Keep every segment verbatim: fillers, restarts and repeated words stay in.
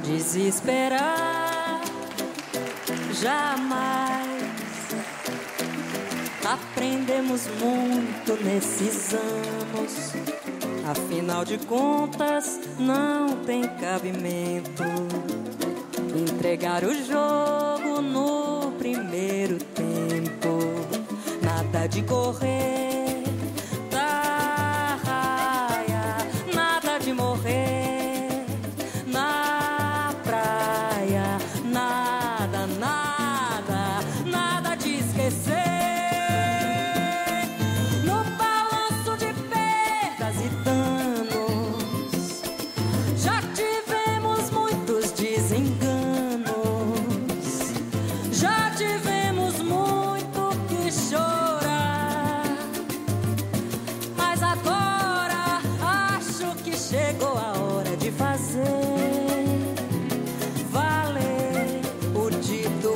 Desesperar jamais. Aprendemos muito nesses anos. Afinal de contas, não tem cabimento entregar o jogo no primeiro tempo. Nada de correr da raia, nada de morrer na praia, nada, nada, nada de esquecer. No balanço de perdas e danos, já tivemos muitos desenganos, já tivemos muito que chorar. Mas agora acho que chegou a hora de fazer valer o dito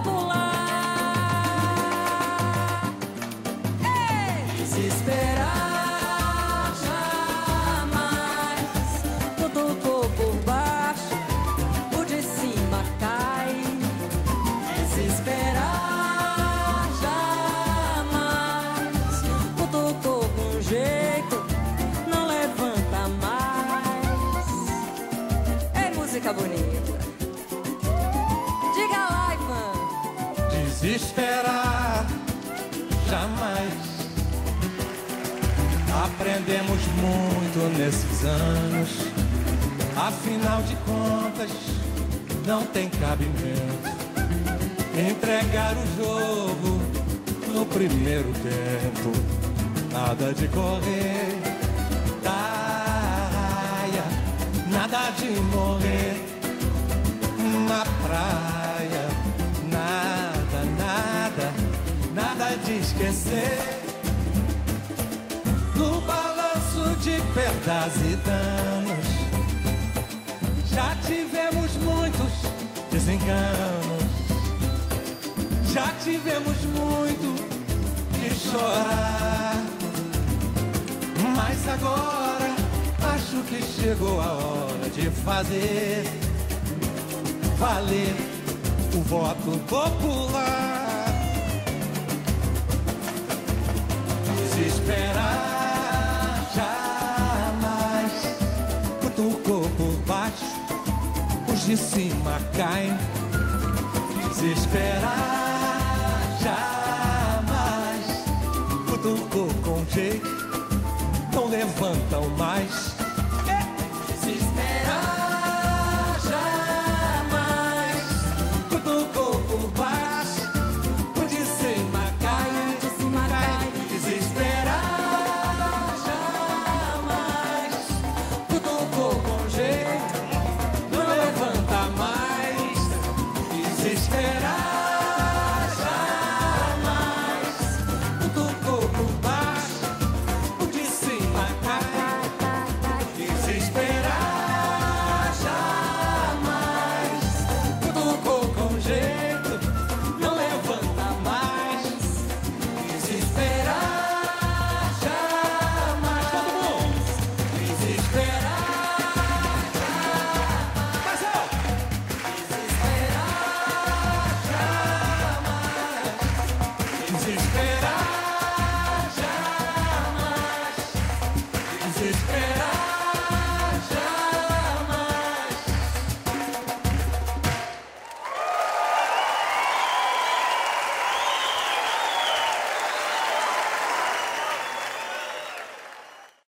popular. Ei! Desesperar jamais. Tudo por baixo, o de cima cai. Desesperar jamais. Tudo com jeito, não levanta mais. Ei, música bonita. Diga lá, Ivan. Desesperar jamais. Aprendemos muito nesses anos. Afinal de contas, não tem cabimento entregar o jogo no primeiro tempo. Nada de correr da raia, nada de morrer na praia, nada, nada, nada de esquecer. No balanço de perdas e danos, já tivemos muitos desenganos, já tivemos muito que chorar. Mas agora acho que chegou a hora de fazer valer o voto popular. Desesperar jamais. Cutucou por baixo, os de cima caem. Desesperar jamais. Cutucou com jeito, não levantam mais. Desesperar jamais. Cutucou por baixo, o de cima cai, De cima cai. Desesperar jamais. Cutucou com jeito, não levanta mais. Desesperar jamais. Cutucou por baixo, o de cima cai. Desesperar jamais. Cutucou com jeito, não levanta mais. Desesperar jamais. Todo mundo. Desesperar jamais. Mais alto. Desesperar jamais. Desesperar jamais. Desesperar